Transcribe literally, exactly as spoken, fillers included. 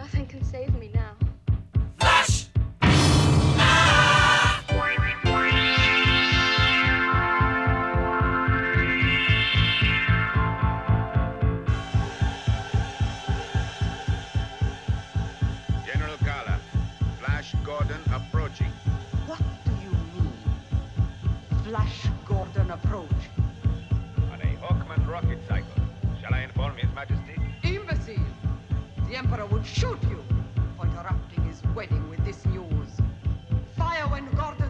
Nothing can save me now. Flash! General Kala, Flash Gordon approaching. What do you mean? Flash Gordon approach. On a Hawkman rocket cycle. Shall I inform His Majesty? Imbecile! The Emperor would shoot you for interrupting his wedding with this news. Fire when Gordon